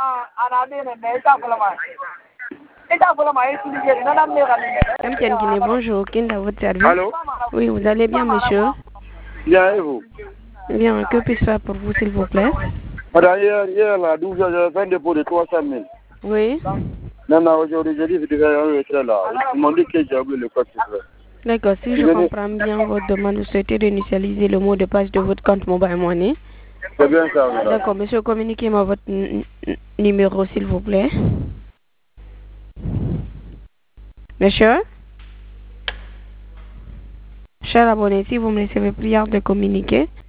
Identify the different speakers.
Speaker 1: MTN Guinée, bonjour. Qui est à votre service?
Speaker 2: Allô?
Speaker 1: Oui, vous allez bien, monsieur?
Speaker 2: Bien, et vous?
Speaker 1: Bien, que puis-je faire pour vous, s'il vous plaît?
Speaker 2: Madame, hier, là, 12 heures, j'avais fait un dépôt de 300 000.
Speaker 1: Oui.
Speaker 2: Maintenant, aujourd'hui, j'ai dit que je devais rentrer là. Ils m'ont dit que j'ai oublié le code secret.
Speaker 1: D'accord, si je comprends bien votre demande, vous souhaitez réinitialiser le mot de passe de votre compte Mobile Money.
Speaker 2: C'est bien ça, madame.
Speaker 1: D'accord, monsieur, communiquez-moi votre numéro, s'il vous plaît. Monsieur? Cher abonné, si vous me laissez prière de communiquer.